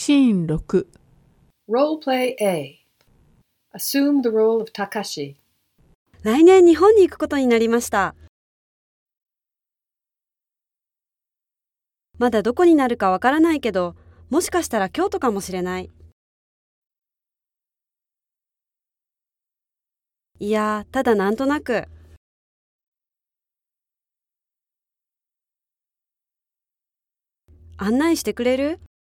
シーン6。 Role play A. Assume the role of Takashi. 来年日本に行くことになりました。まだどこになるかわからないけど、もしかしたら京都かもしれない。いや、ただなんとなく。案内してくれる？